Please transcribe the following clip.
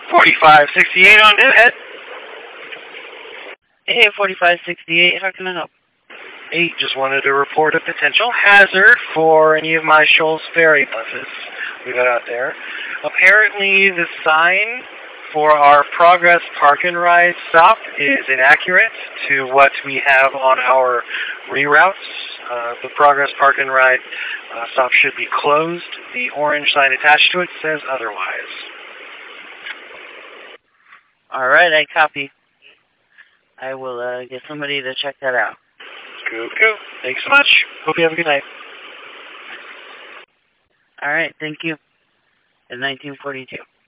4568 on Deadhead. Hey, 4568, how can I help? 8, just wanted to report a potential hazard for any of my Shoals Ferry buses we got out there. Apparently, the sign for our Progress Park and Ride stop is inaccurate to what we have on our reroutes. The Progress Park and Ride stop should be closed. The orange sign attached to it says otherwise. All right, I copy. I will get somebody to check that out. Cool. Thanks so much. Hope you have a good night. All right, thank you. In 1942.